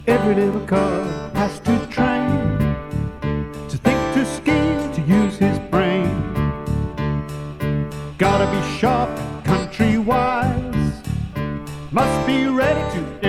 Every little car has to train, to think, to scheme, to use his brain. Gotta be sharp, country wise, must be ready to